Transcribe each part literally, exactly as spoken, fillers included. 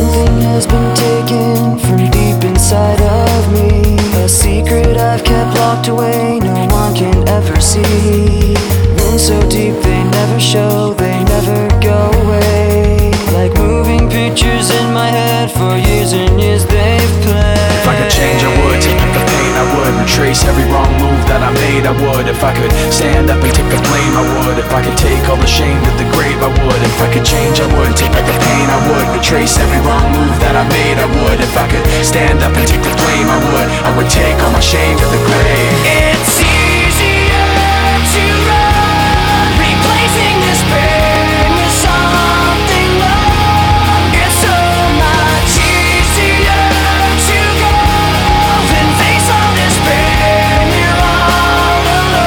Something has been taken from deep inside of me, a secret I've kept locked away, no one can ever see. Wounds so deep they never show, they never go away. Like moving pictures in my head, for years and years they've played. If I could change I would, take back the pain I would, retrace every wrong move that I made I would. If I could stand up and take the blame I would. If I could take all the shame to the grave I would. If I could change I would, take back the pain I would, retrace every wrong move that I made I would. If I could stand up and take the blame I would, I would take all my shame to the grave. It's easier to run, replacing this pain with something wrong. It's so much easier to go than face all this pain. You're all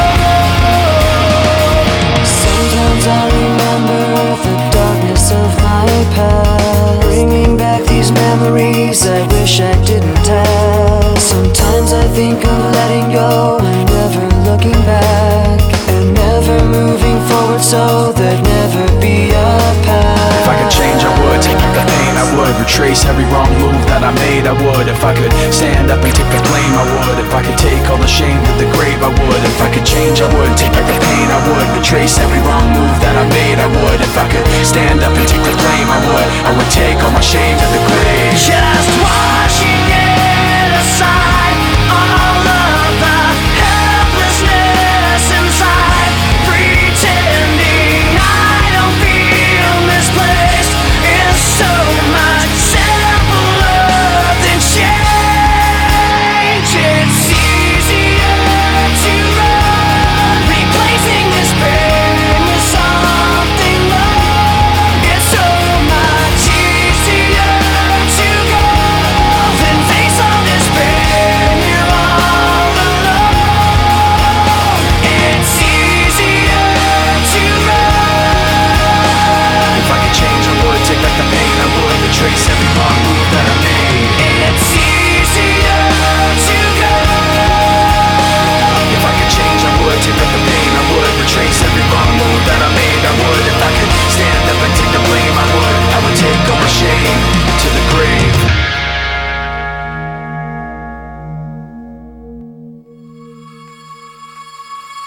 alone. Sometimes I remember the darkness of my past, bringing back these memories I wish I didn't have. Sometimes I think of letting go and never looking back, and never moving forward so there'd never be a path. If I could change I would, take back the pain I would, retrace every wrong move that I made I would. If I could stand up and take the blame I would. If I could take all the shame to the grave I would. If I could change I would, take back the pain I would, retrace every wrong move that I made I would. If I could stand up and